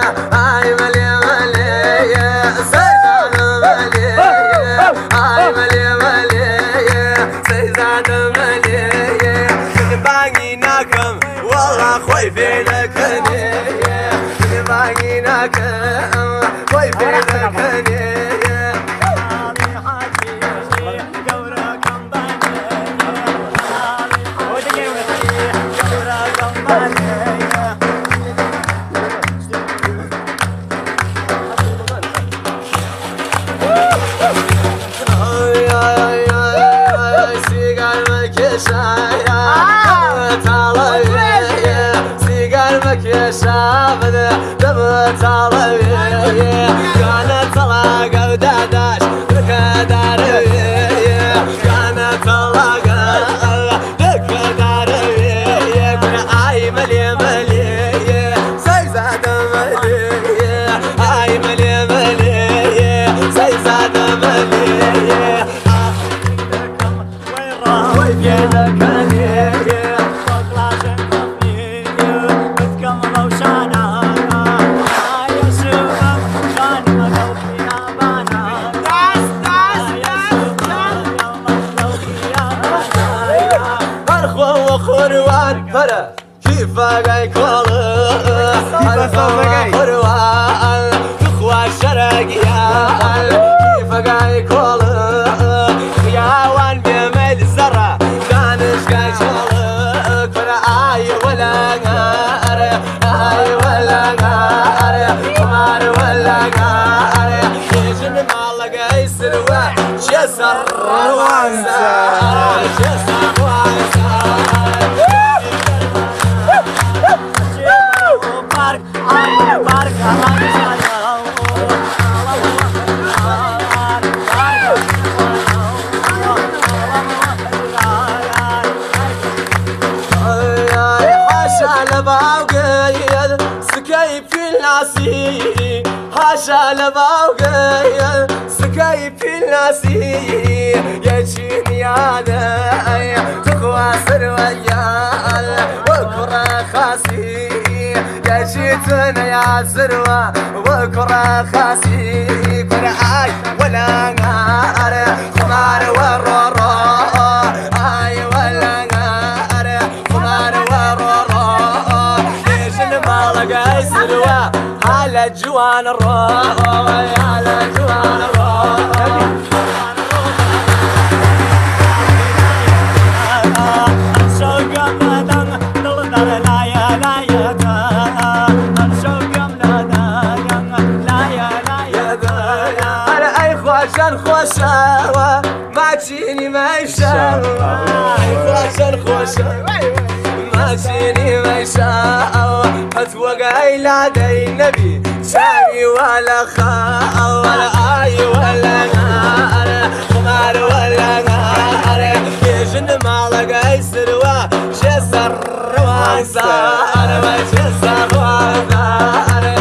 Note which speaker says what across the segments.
Speaker 1: هاي ملي ملي سيزاد ملي هاي ملي ملي سيزاد ملي من باقي ناكم والله خوي فينكني من باقي ناكم خوي فينكني يا شابد دبت علوي كانت طلاقة وداداش لك داروي كانت طلاقة لك داروي كنا اي ملي ملي سيزاد ملي اي ملي ملي سيزاد ملي وين يدكني خروان هلا كيف جاي كولا خروان اخوة شرقيان كيف جاي كولا يا وان بيميل الزرع كانش جاي شولا كرا اي ولا نار اي ولا نار قمر ولا نار يجن ما لقى يسروا شسر وانسى شسر وانسى سكيب في الناسي هاشا لباوغي سكيب في الناسي يجيني هذا تخوى سرويال وكرة خاسي يجيتنا يا سروى وكرة خاسي كرعاي ولا نار خمار ورورو اي ولا نار خمار ورورو لقى سروى على جوان الروح على جوان الروح الشوق مدن دلدر لا يا لا يا الشوق مدن لا يا لا يا انا اي خوشن خوشاوة ما تجيني ما يشاوة اي خوشن خوشاوة ما تجيني ما يشاوة اتوقع لدي النبي شاري ولا خاء ولا اي ولا نار خمار ولا نار يجن ما لقى يسروى شسر وانسار وشسر وانسار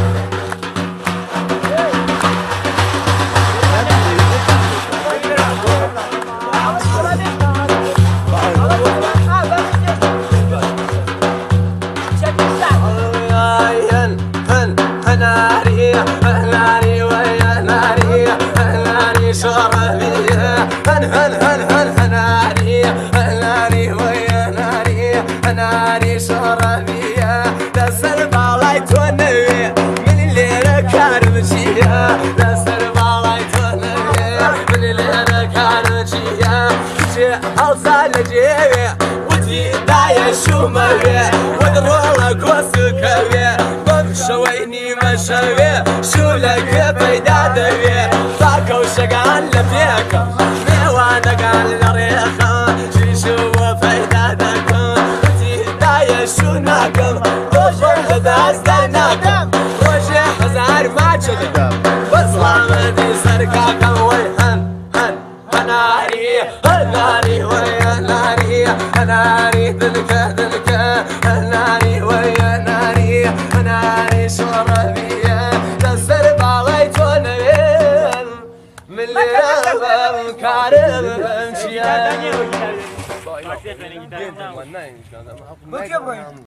Speaker 1: ناري ويا ناري ناري شربي هن ناري ناري ويا ناري ناري شربي دسر بالاي توني من اللي كان مشيا دسر بالاي توني من اللي كان مشيا جي أوصل جيبي ودي دايا شومبي ودرولك وسكبي شويني مشاوي شو لك بيدا دوي فاكو شقال لفيك ميوانا قال لريخا شو فايدا دكم وتي دايا شو ناكم روجي هداز دايناكم روجي هزار ما جدد بصلامتي سركاكم ويهن ناري ناري ويا ناري ناري ذلك ناري ويا ناري ناري شربية تسر باليتوني من اللي كارم امشي